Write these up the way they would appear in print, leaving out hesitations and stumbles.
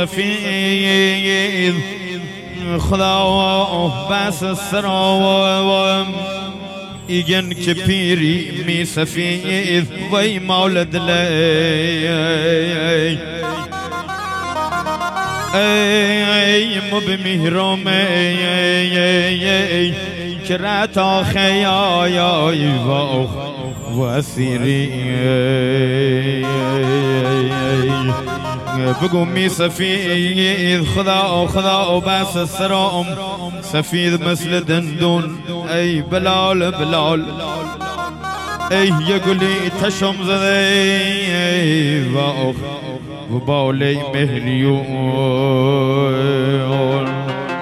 سفید خدا بس سراوم ایگن که پیری می سفید وی مولد لی ای مبمیرم ای کرتا خیای و اسیری بگو می سفید خدا بس سرام سفید مثل دندون ای بلال ای یه گلی تشم زده ای و بالی مهریون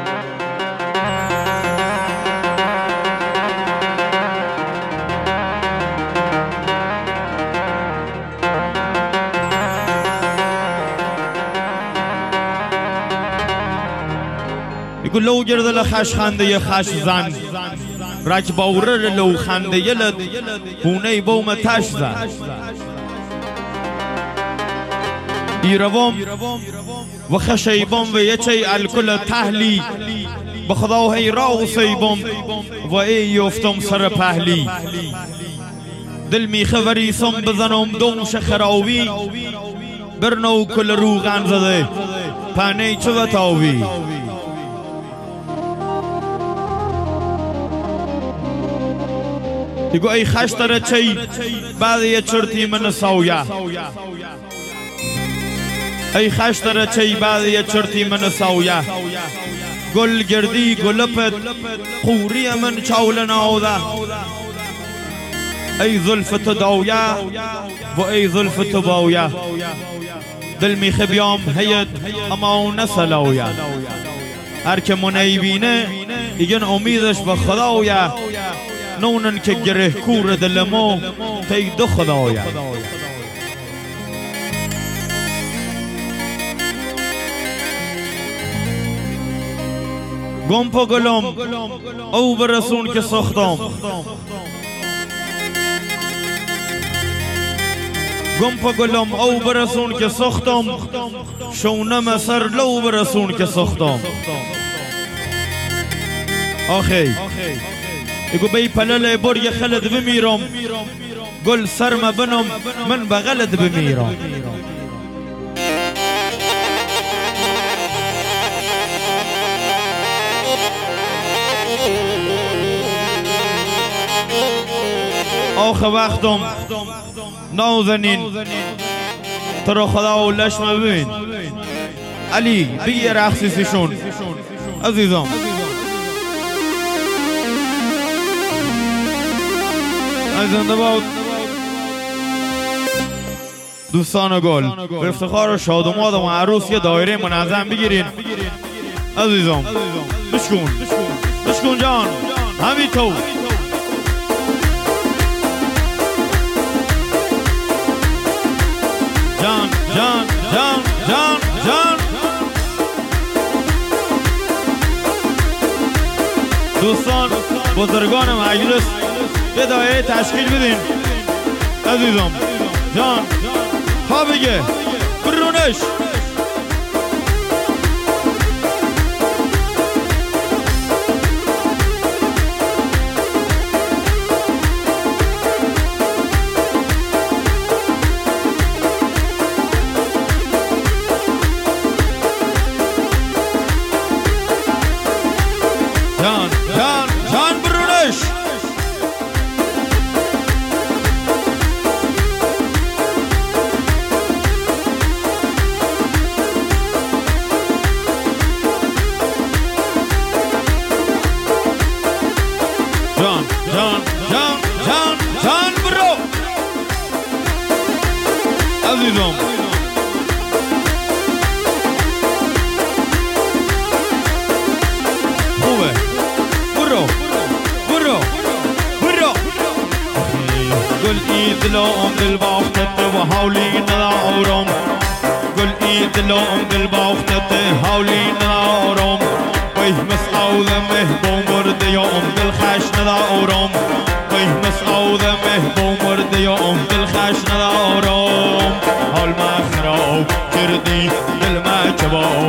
يقول لو جرد لخش خنده خش زن رك باورر لو خنده يلد هوني بوم تش زن يروم وخشيبم ويچي الكل تهلي بخدا هي راو سيبم و اي يفتم سر پهلي دل می خبریسم بزنم دوش خراوی برنو کل روغن زده پنه چه وطاوی يقول اي خشتر چي بعد يا چرتي من ساويا اي خشتر چي بعد يا چرتي من ساويا گل گردی گلپت قوری من چاولنا اودا اي ظلفت داويا و اي ظلفت باويا دل می خبيام هيد اما نسلاويا هر که منیبینه ایگن امیدش به خداویا نونن که گره کور دلمو تی دو خداویا گم پا گلم او برسون که سختم گم پا گلم او برسون که سختم شونم سر لو برسون که سختم آخی يقول بي پلل بري خلد بميرم قل سرم بنم من بغلد بميرم آخ وقتم نازنین ترا خدا و لشم ببین علی بگیر اخسیسیشون عزیزم زنده باد دوستان گل به افتخار و شادوماد و عروس یه دایره منظم بگیرین عزیزم بشکن جان همین تو جان دوستان بزرگان مجلس یه دایره تشکیل بدین عزیزم جان ها بگه برونش جان برونش جان برو عزیزم خوبه برو قل ايد لهم دل باختت و حولي نارم قل ايد لهم دل باختت حولي نارم ويه مسعودة بومرد يوم دل خش ندارم ويه مسعودة بومرد يوم دل خش ندارم حال ما خراب کردی دل ما چبا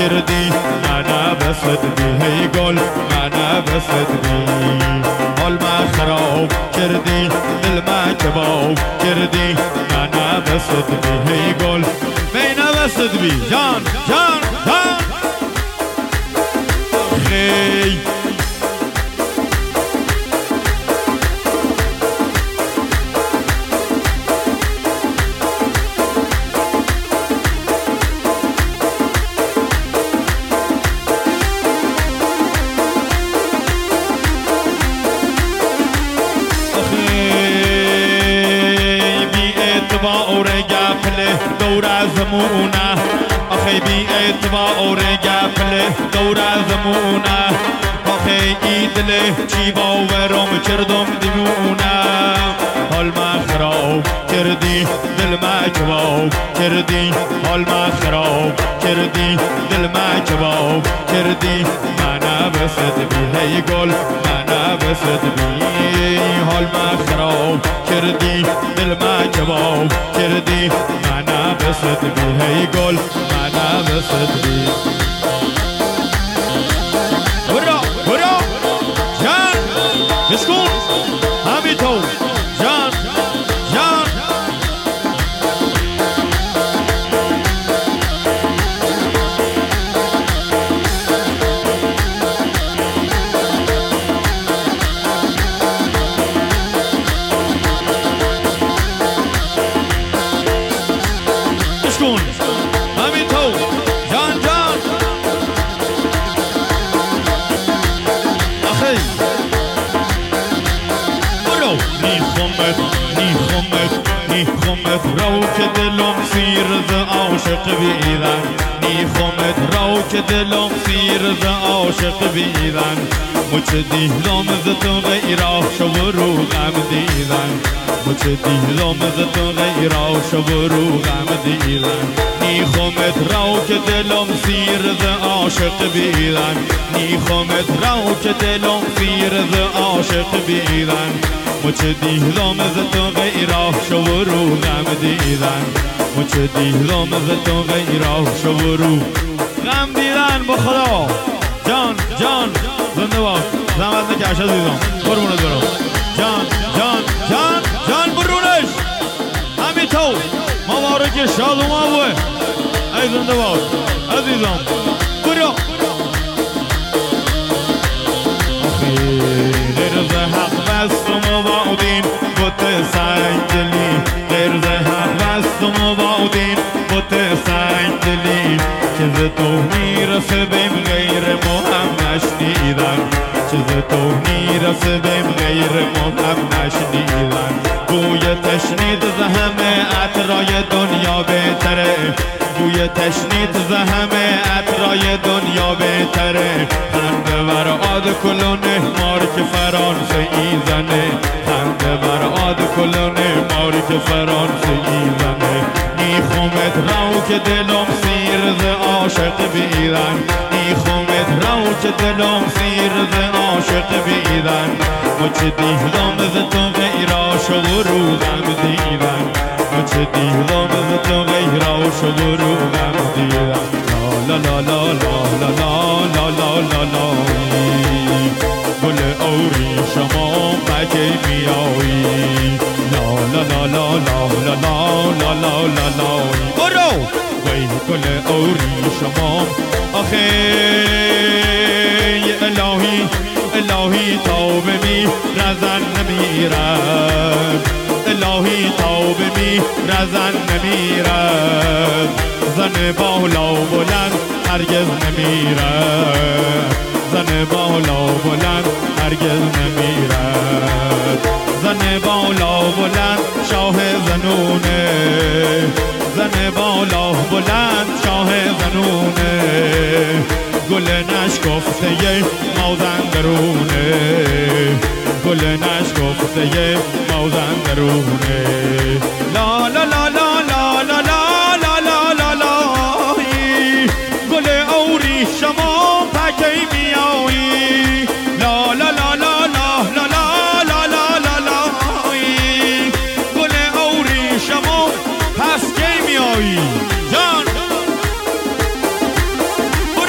کردی منه بسد بی هی گل منه بسد بی حال ما خراب کردی دل ما کباب کردی منه بسد بی هی گل منه بسد بی جان جان جان خی دور زمونه آخی بی اعتبار گفله دور زمونه آخی ایدله چی باورم کردم دیوونه حال ما خراب کردی دل ما کباب کردی حال ما خراب کردی دل ما کباب کردی منه بسد بی هی گل منه بسد بی حال ما خراب کردی دل ما کباب کردی منه بسد بی هی گل منه بسد بی برا برا جان بسکون همی تو جان جان بسکون همی تو جان جان آخی برو نیخومت رو که دلم سیر ز عاشق بیدن نیخومت رو که دلم سیر ز عاشق بیدن مچ دیدم ز تو غیره شو رو غم دیدن مچ دیدم ز تو غیره شو رو غم دیدن نیخومت رو که دلم سیر ز عاشق بیدن نیخومت رو که دلم سیر ز عاشق بیدن مچ دیدم ز تو غیره شو رو غم دیدن مچ دیدم ز تو غیره شو رو غم دیدن با خدا جان جان زنده باش زحمت نکش عزیزم قربونت برم جان جان جان جان برونش همی تو مبارک شاد و مابوه ای زنده باش عزیزم برو غیر ز حق بستم و بادین بوت سنگلی غیر ز حق بستم و بادین بوت سنگلی که ز تو میرسه بیم غیر مهم نشنیدن که ز تو میرسه بیم غیر مهم نشنیدن بوی تشنید ز همه عطرای دنیا بهتره بوی تشنید ز همه عطرای دنیا بهتره خنده بر آد کلونه مارک فرانسه ای زنه خنده بر آد کلونه مارک فرانسه ای زنه نیخومت رو که دلم سیر ز عاشق بیدن نیخومت رو که دلم سیر ز عاشق بیدن مچ دیدم ز تو غیره شو رو غم دیدن مچ دیدم ز تو غیره شو رو غم دیدن لا لا لا لا لا لا لا لا لا گل اوری شما مگه میایی لا لا لا لا لا لا لا لا لا لا برو وی گل اوری شما آخه الهی الهی توبه می رزن نمیرد الهی توبه می رزن نمیرد زن بالا بلند هرگز نمیرد زن بالا بلند هرگز نمیرد زن بالا بلند شاه زنونه زن بالا بلند شاه زنونه گل نشکفته موزن درونه گل نشکفته موزن درونه لا لا لا لا لا لا لا لا لا لا گل اوری شما پکی میایی لا لا لا لا لا لا لا لا لا لا گل اوری شما پس کی میایی جان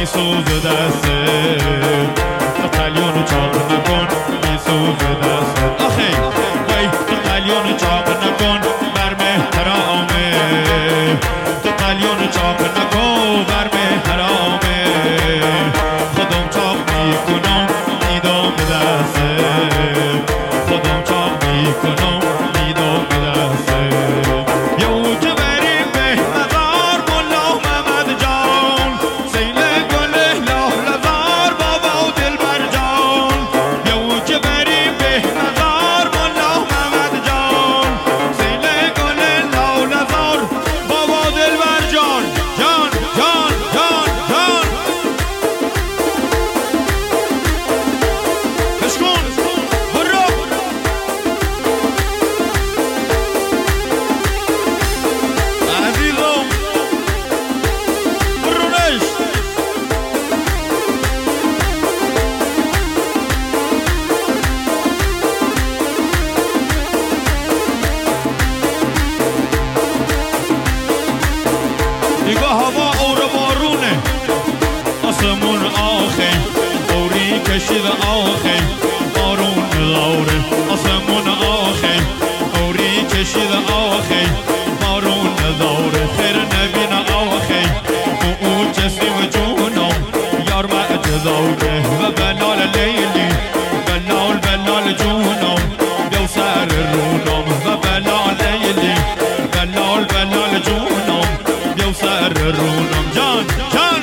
میسوزه دسته تو قلیون چاق نکن میسوزه دسته آخی وی تو قلیون چاق نکن بر مهرامه تو قلیون چاق نکن بر مهرامه خودم چاق میکنم میدم دسته خودم چاق میکنم میدم دسته یو که بریم به مزار ملا محمد جان سیل گل لالزار بابا دلبر جان یو که بریم به مزار ملا محمد جان سیل گل لالزار بابا دلبر جان جان جان جان جان بشکن برو عزیزم برونش نگاه هوا اور بارونه آسمون آخه اوری کشید آخه بارون دوره آسمون آخه اوری کشید آخه بارون دوره خیر نبین آخه او جسیم جونم یار بعد دوره و بلال لیلی بلال بلال جونم بیو سر رونم و بلال لیلی بلال بلال جونم بیو سر رونم جان جان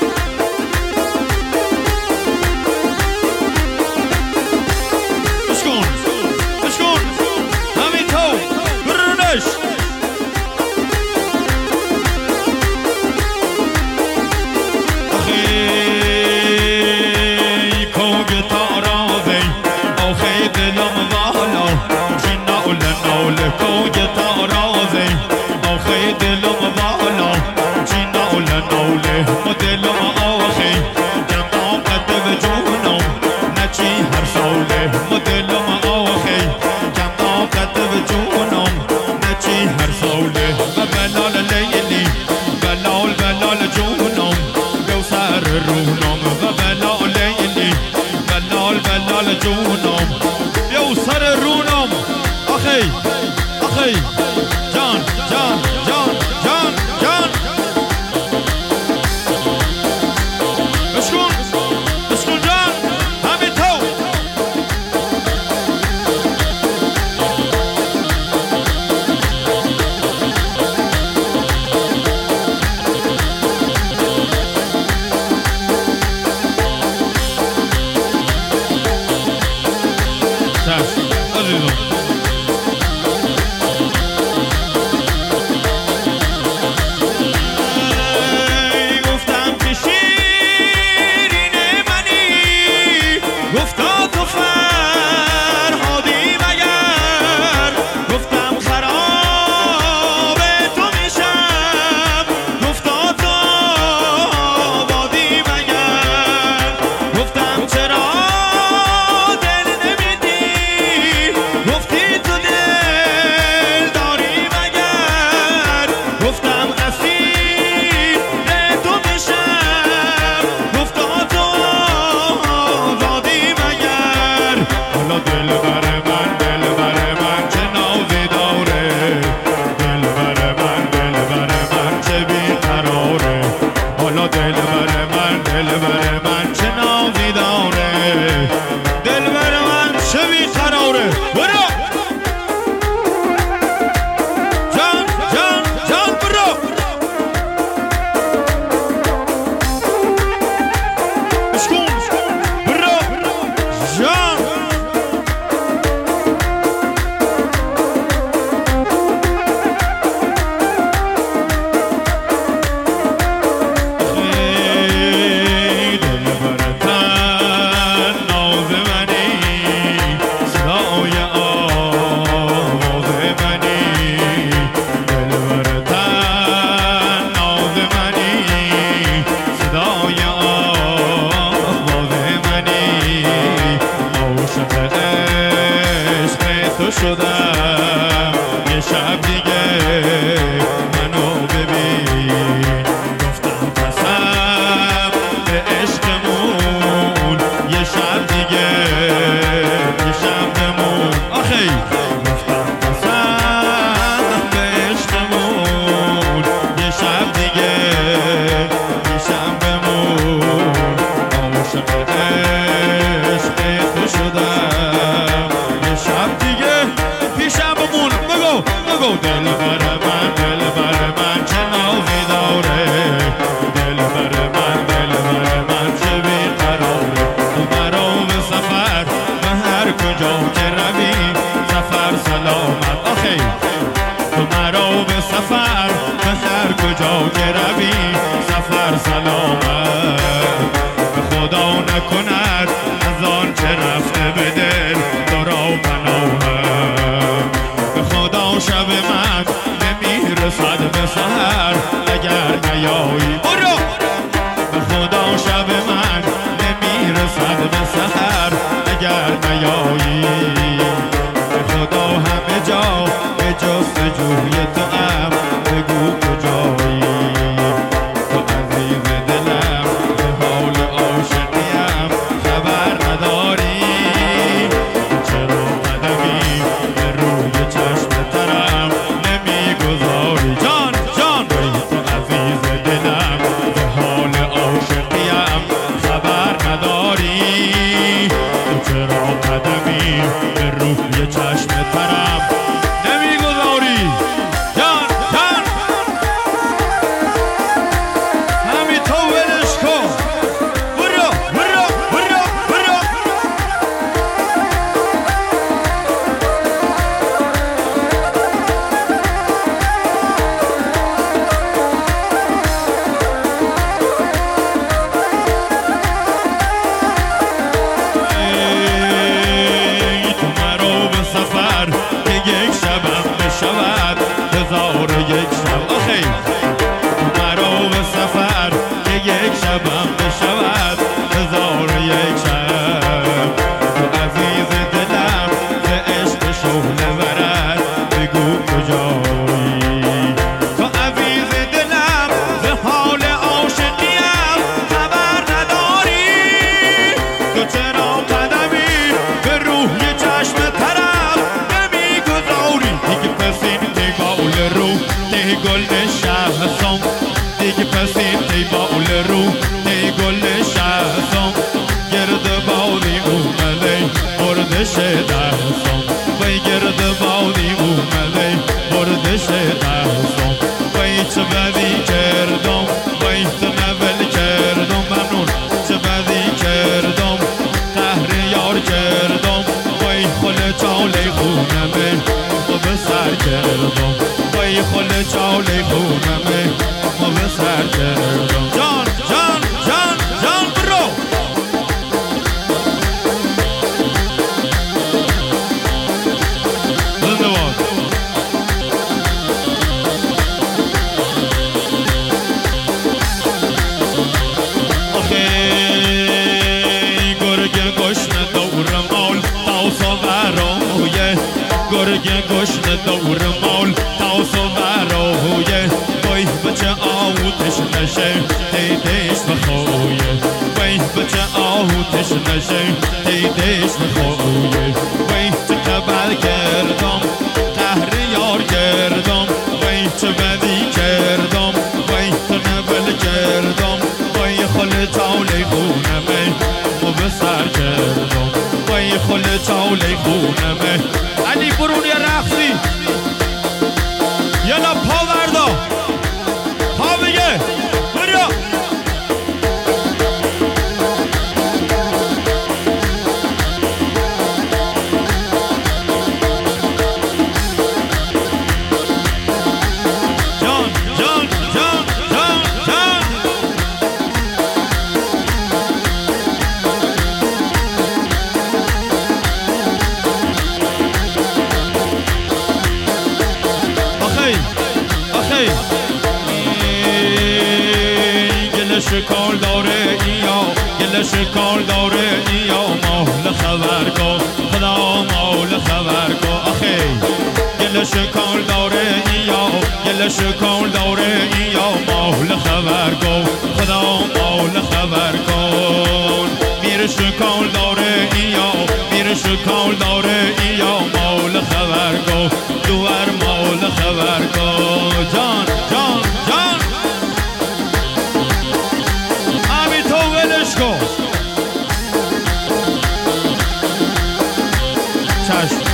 بشکن بشکن همین تو برونش آخی کوگ تارازی آخی دلم والا چی نول نول کوگ تارازی آخی دلم والا چی نول نول دلم آخی جمع قدب جونم نچی هر سوله دلم آخی جمع قدب جونم نچی هر سوله و بلال لیلی بلال بلال جونم بیو سر رونم و بلال لیلی بلال بلال جونم بیو سر رونم آخی آخی جان جان جان جان جان بشکن بشکن جان همین تو چشم عزیزم گفتم که شیرین منی گفتا تو فرهادی مگر گفتم خراب تو میشم گفتا تو آبادی مگر گفتم چرا دل نمیدی گفتی تو دل داری مگر گفتم اسیر تو میشم گفتا تو آزادی مگر حالا دل بر من چه نازی داره دل بر من چه بیقراره حالا دل بر من چه نازی داره دل بر من چه بیقراره برو جان جان جان برو بشکن برو جان دل بر تن ناز منی صدای آواز منی دل بر تن ناز منی صدای آواز منی عاشق عشق تو شدم یه شب دیگه منو ببین گفتم قسم به شبی سفر سلامت، به خدا نکند از آن چه رفته به دل تو را پناهت. به خدا شب من نمیرسد به سحر اگر نیایی. برو به خدا شب من نمیرسد به سحر اگر نیایی. به خدا همه جا به جستجوی تو ام، بگو کجایی. تو عزیز دلم به حال عاشقیم خبر نداری. چرا قدمی به روی چشم ترم نمیگذاری. جان جان تو عزیز دلم به حال عاشقیم خبر نداری. تو چرا قدمی به روی چشم ترم نمیگذاری. جان جان همین تو ولش کن. برو برو برو برو. تو مرا به سفر که یک شبم بشود هزار یک شب. آخی تو مرا به سفر که یک شبم بشود هزار یک شب. تو عزیز دلم به عشق شعله ورد بگو کجایی. تو عزیز دلم به حال عاشقیم خبر نداری. تو چرا قدمی به روی چشم ترم نمیگذاری. دیگه پس این تیبال رو تی گل شهستم. دیگه پس این تیبال رو تی گل شهستم. گرد بادی اومده بردش دستم. وی گرد بادی اومده بردش دستم. وی چه بدی کردم وی تو نول کردم. ممنون چه بدی کردم قهر یار کردم. وی خل چاله خونمه ما به سر کردم. وی خل چاله خونمه ما به سر کردم. جان جان جان جان برو. زنده باد. آخه گرگ گشنه دور مال تاسو برای. گرگ گشنه دور مال تاسو برای. وای بچه آوتش نشه دیدش بخویه. وای بچه آوتش نشه دیدش بخویه. وای چه خبر کردم قهر یار کردم. وای چه بدی کردم وای تو نول کردم. وای خل چاله خونمه ما به سر کردم. وای خل چاله خونمه. علی برون یه رقصی یالا پا بردا پا بگه برو. جان جان جان جان جان. آخی آخی گلش کار داره ایا گلش کار داره ایا. مال خبر کن خدا مال خبر کن. آخی گلش کار داره ایا گلش کار داره ایا. مال خبر کن خدا مال خبر کن. میرش کار داره ایا میرش کار داره ایا. مال خبر کن دوار مال خبر کن. جان جان جان همین تو ولش کن. چشم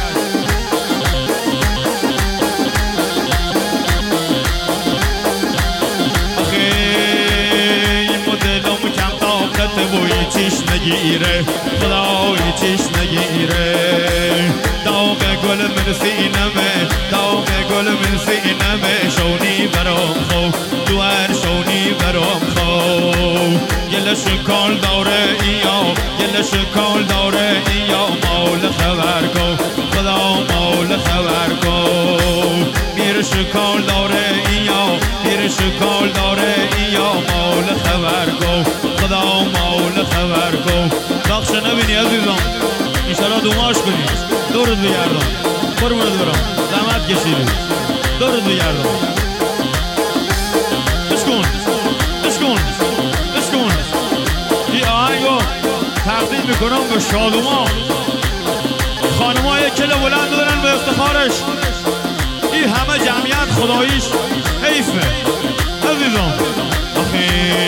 چیش نگیره خدای چیش نگیره. داغ گل من سینمه دام گل من سینمه شونی برام خو دوار شونی برام خو گلش کال داره ایا گلش کال داره ایا مول خبر کو خدا مول خبر کو میرش کال داره ایا میرش کال داره ایا مول خبر کو خدا مول خبر کو نقش نبینی عزیزم انشالله دوماش کنی دورت بگردم قربونت برم زحمت کشیدی دورت بگردم اشکون اشکون اشکون این آهنگو تقدیم میکنم به شادوما خانمای کل بلند دارن به افتخارش این همه جمعیت خداییش حیفه عزیزم آخی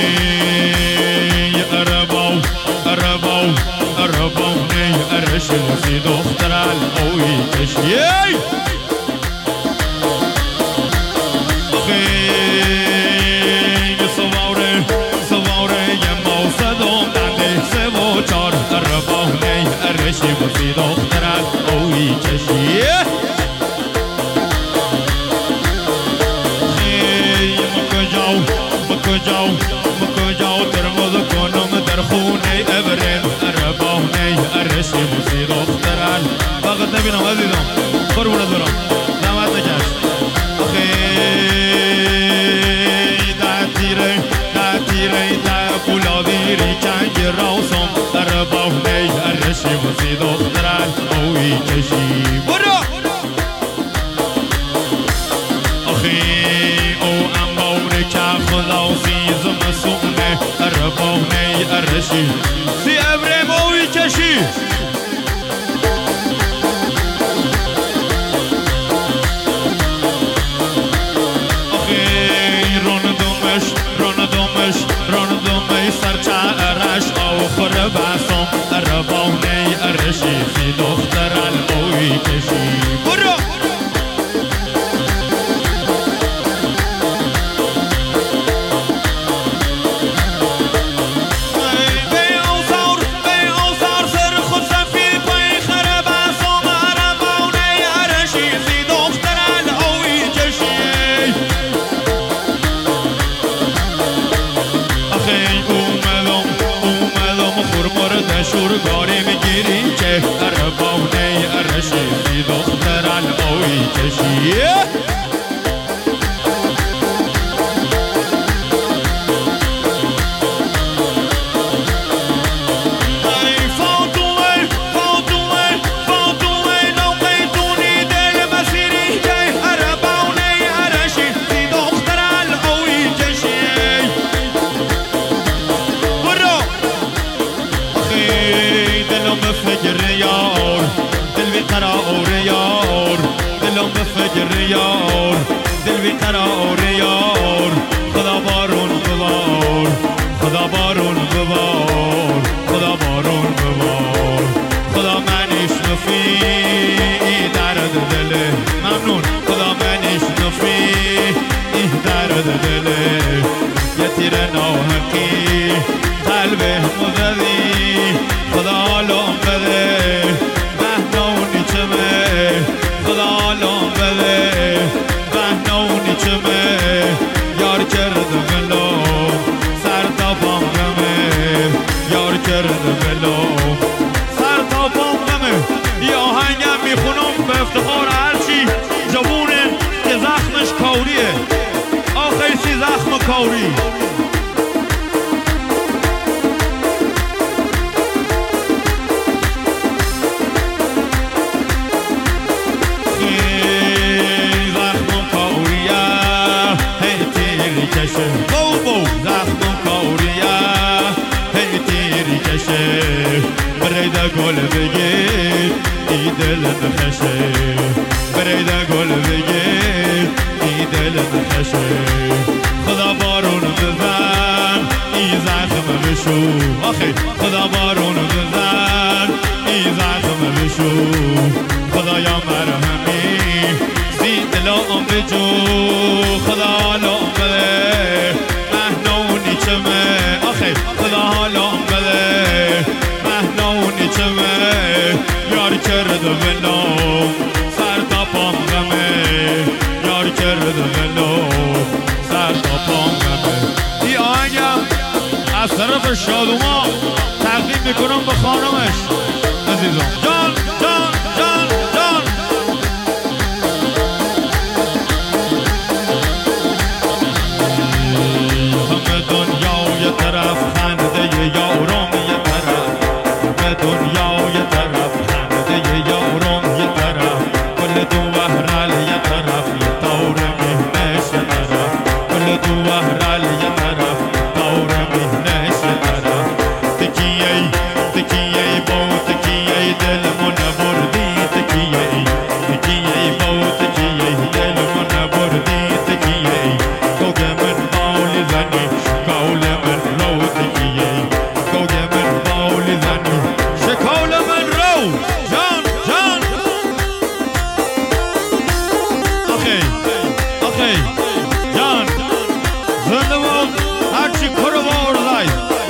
عرباو عرباو عرباو نی ارشل سی دختر القوی کشی آخی سواره سواره یه موسدم دنده سه و چار عرباو نی ارشل سی دختر القوی کشی مکجاو ترمز کنم در خونه ابرم عربانه ارشی موسی دختران فقط نبینم عزیزم قربونت برم زحمت نکش آخی ده تیره ده پولادیری کنگ راوسم عربانه ارشی موسی دختران اوی کشی برو آخی او خدا سیز مسونه عربانه ارشی سی ابرم اوی کشی آخی روندومش سرچارش آخر بسام عربانه ارشی سی دختر اوی کشی برو شورگاری میگیری که عربانه ارشی سی دختر القوی کشی دلم بفکر یار دل بی قرار یار خدا بارون ببار خدا بارون ببار خدا بارون ببار خدا منش نفی درد دله ممنون خدا منش نفی درد دله یه تیر ناحقی قلبه مزدی خدا لام بده بهنونی چمه خدا لام بده بهنونی چمه یار کرده بلوم سر تا پام غمه یار کرده بلوم سر تا پام غمه یه آهنگم میخونم به افتخار هرچی جوونه که زخمش کاوریه آخی سی زخم کاوری زخم کاوریا هی تیری کشه بریده گل بگیر ای دل نخشه بریده گل بگیر ای دل نخشه خدا بارون بزن ای زخم بشو آخی خدا بارون بزن ای زخم بشو خدا یا مرحمی سی دلام بجو خدا لام بده مهنونی چمه آخی خدا لام بده مهنونی چمه یار کرده بلام طرف شادوما تقدیم میکنم به خانمش عزیزان. جان جان جان جان همه دنیا یه طرف خنده یارم یه طرف، همه دنیا یه طرف خنده یارم یه طرف، کل دو وحرل یه طرف دور مهنش یه طرف، کل دو وحرل یه طرف دور مهنش یه طرف. تکیه تکیه با تکیه دلمون بردی، تکیه تکیه با تکیه دلمون بردی، تکیه کوگ من بالی زنی شکال من رو، تکیه کوگ من بالی زنی شکال من رو. جان جان آخی آخی جان زنده باد هرچی کرو باردای.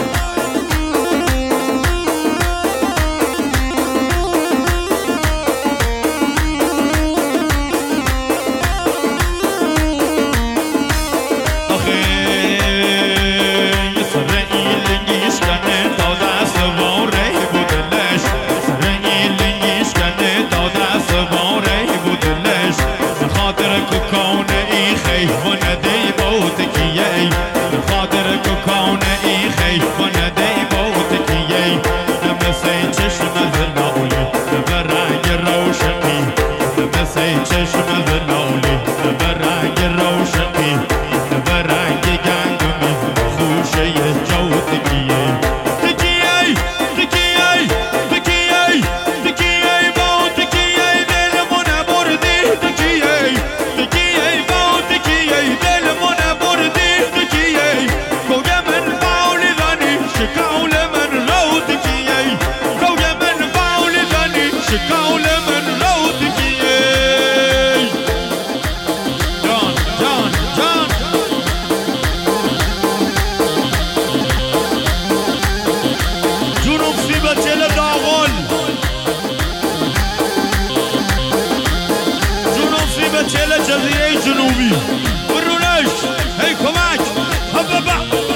جزیره جنوبی برونش هی کمک هببا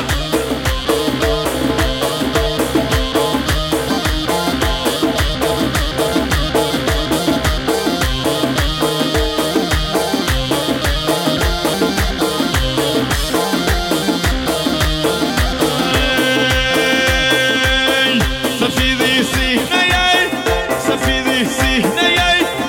سفیدی سیحنه سفیدی سیحنه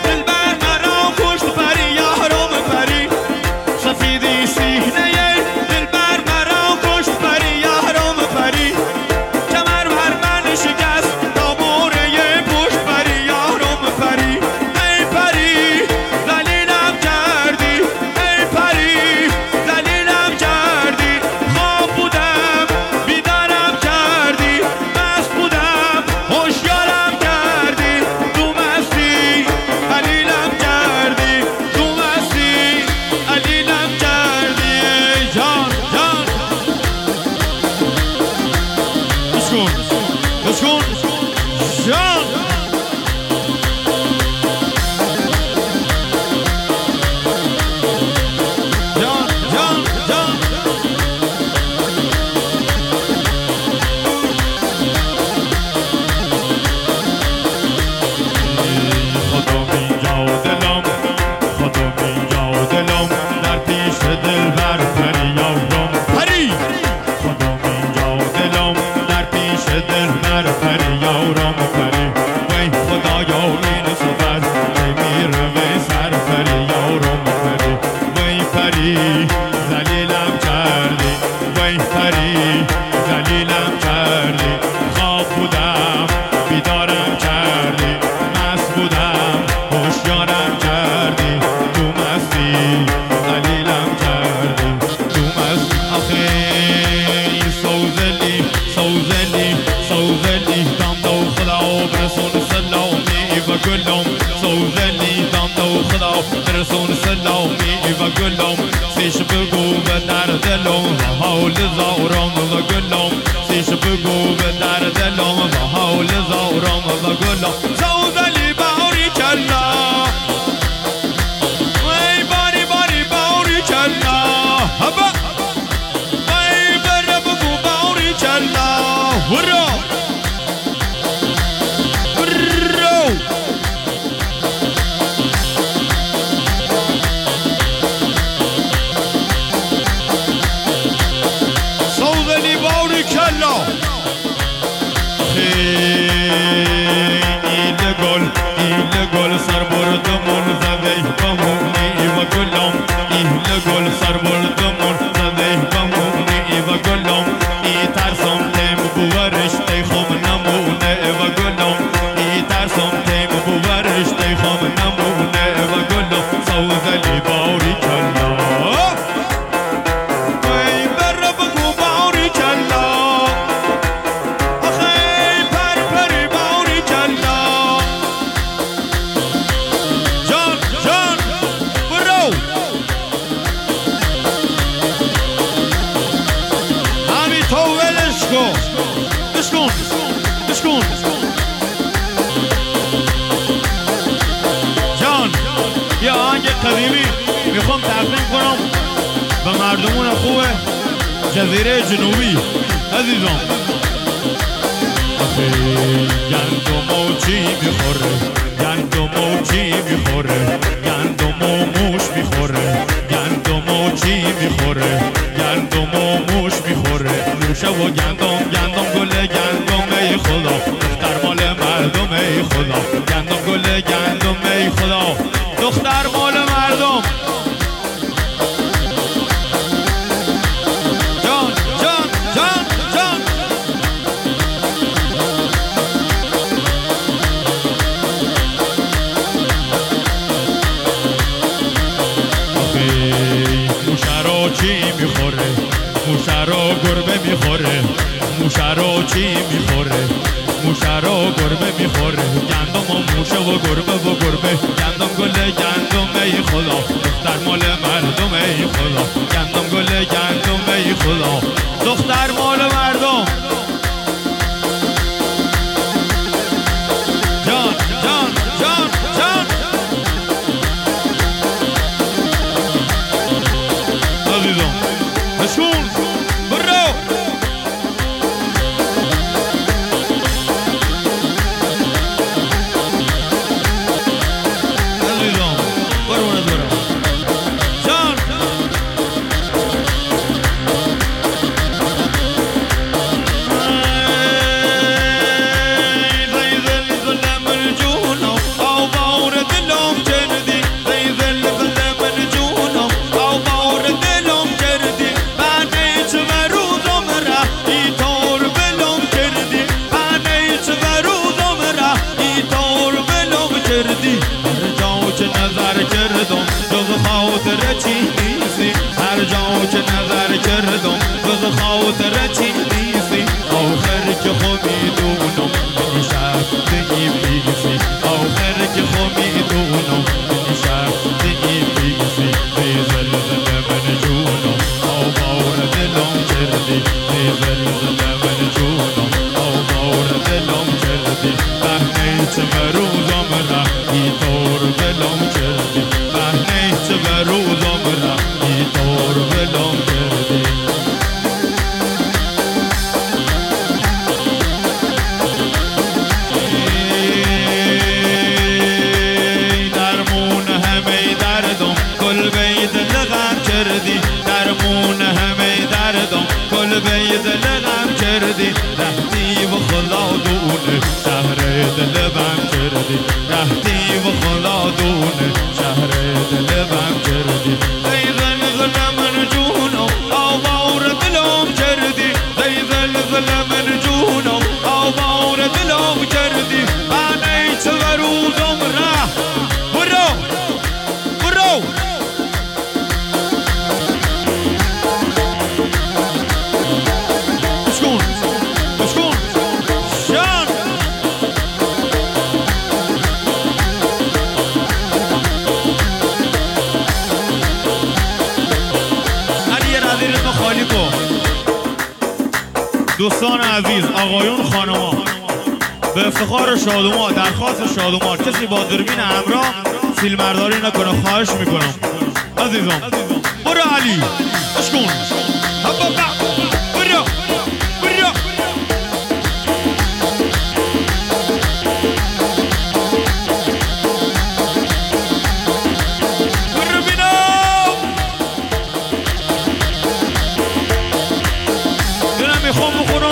برسون سلامی و گلم سیش بگو به در دلم و حال زارم و گلم سیش بگو به در دلم و حال زارم و گلم سوزلی باری کلا وی باری باری باری کلا وی بره بگو باری کلا کلا ایل گل سر بردمون زده بمونی و گلم ایل گل سر بردمون زده بمونی و گلم ای ترسم تیم بورش تیخم نمونه و گلم ای ترسم تیم بورش تیخم نمونه و گلم سوزلی باوری کلا بشکن جان یه آهنگ قدیمی میخوام تقدیم کنم به مردمون خوب جزیره جنوبی عزیزان گندم و چی میخوره گندم و چی میخوره گندم و موش میخوره گندم و چی میخوره گندم و موش میخوره موشه و گندم گل گندم ای خدا دختر مال مردم ای خدا گندم گل گندم ای خدا دختر مال مردم جان جان جان جان موشه رو چی میخوره موشه رو گربه میخوره موشه رو چی میخوره موشه رو گربه میخوره گندم و موشه و گربه گندم گل گندم ای خدا دختر مال مردم ای خدا گندم گل گندم ای خدا دختر مال مردم جان جان جان جان عزیزم بشون برو خاطر چی نیستی هر جا که نظر کردم بز خاطر چی نیستی آخر که خود میدونم منی شخص این بیسی آخر که خود میدونم منی شخص این بیسی زلزله من جونم آوار دلم کردی زلزله من جونم آوار دلم کردی بهنه چه مروزم رفتی طور بلم کردی بهنه چه مروزم رفتی طور بلم کردی درمون همه دردم کل بید لغم کردی درمون همه دردم کل بید لغم کردی رفتی و خدا دونه شهر دل بم کردی رفتی و خدا دونه شهر دل بم کردی ای زلزله من جونم آوار دلم کردی ای زلزله من جونم آوار دلم کردی من ای چه روزم ره برو برو بشکن بشکن جان خالی کن دوستان عزیز آقایون خانما به افتخار شادوما درخواست شادوما کسی با دوربین همراه فیلمبرداری نکنه خواهش میکنم عزیزم برو علی اشکون برو برو میخوام بخورم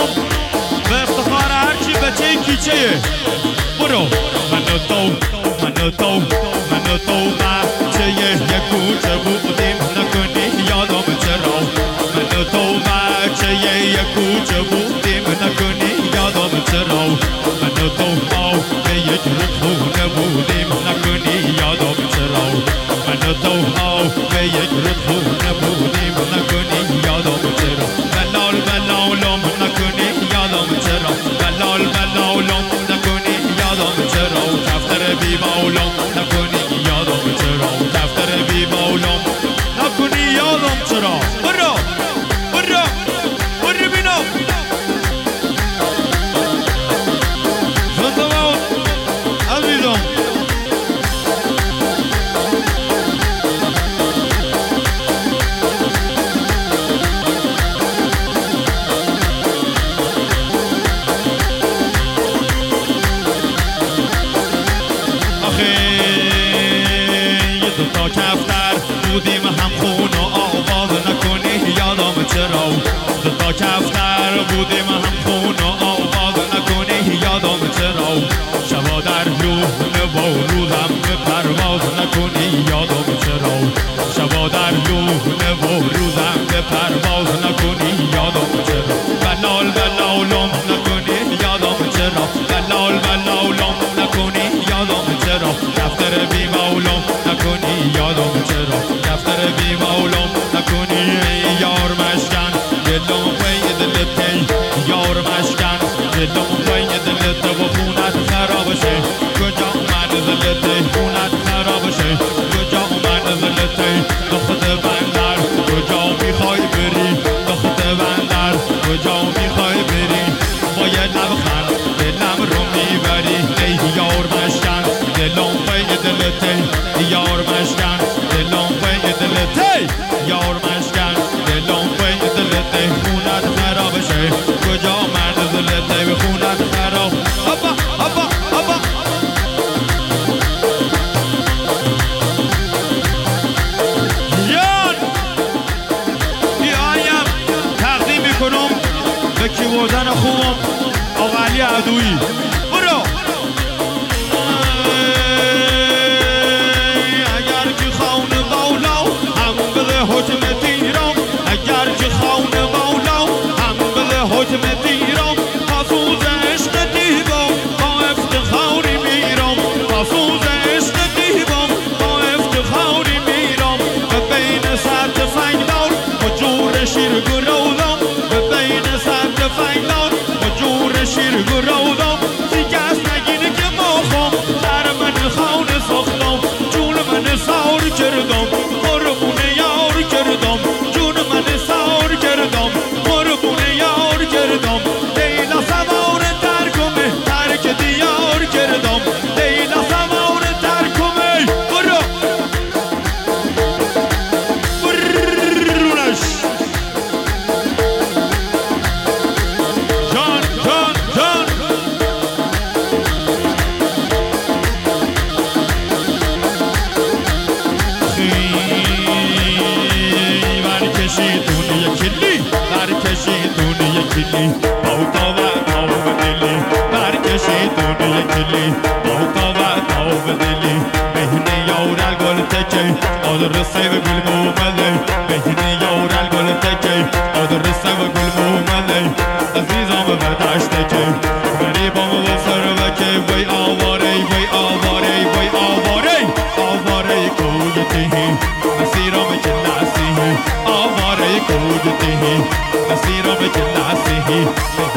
یکیچه برو منو تو بچه یکوچه بودیم نکنی یادم چرا منو تو بچه یکوچه بودیم نکنی یادم چرا منو تو به یک رودخونه بودیم نکنی یادم چرا منو تو به یک رودخونه بودیم نکنی یادم چرا بلال بلالم نکنی یادم چرا بلال بلالم نکنی یادم چرا دفتر بی باولم نکنی یادم چرا دفتر بی باولم نکنی یادم چرا برو بینم زنده باد عزیزم تا کفتر بودیم هم خون و آواز نکنی یادم چرا تا کفتر بودیم هم خون و آواز نکنی یادم چرا شبا در لونه و روزم به پرواز نکنی یادم چرا شبا در لونه و روزم به پرواز نکنی یادم چرا بلال بلالم نکنی یادم چرا بلال بلالم نکنی یادم چرا دفتر بی مولم نکنی یادم چرا دفتر بی مولم نکنی یار مشکن دلم پی دلتی یار مشکن دلم پی دلت و خونت خراب شه کجا اومد دلتی خونت خراب شه کجا اومد دلتی دخت بندر کجا میخوای بری دخت بندر کجا میخوای بری باید لبخند دلم رو میبری ای یار مشکن دلم پی دلتی یار مشکن دلم پی دلتی یار مشکن دلم پی دلتی خونت خراب شه کجا مرد دلتی به خونت خراب هبا جان بیایم تقدیم میکنم به کیبوردن خوبم آقا علی عدویی برو اگر که خون مولا هم بده حکم تیرم اگر که خون مولا هم بده حکم تیرم پاسوز عشق دیبم با افتخاری میرم پاسوز عشق دیبم با افتخاری میرم به بین سرد فنگدار و جور شیر گرودم به بین سرد فنگدار و جور شیر گرودم دیگه نگینه که ماخم در من خون ساختم جون من سار کردم قربون یار کردم جون من سار کردم قربون یار کردم لیلا سوار ترکمه ترک دیار کردم لیلا سوار ترکمه برونش جان برکشیدون یکلی باوتا و تاو دلی برکشیدون یکلی باوتا و تاو دلی بهنه یارل گل تکی آدر سیو گل موملی بهنه یارل گل تکی آدر سیو گل موملی عزیزم برداشت تکی غریبم و سروکی وی آواری وی آواری وی آواری آواری کویتهی مسیرم جلسیه آواری کویتهی مسیرم جلسیه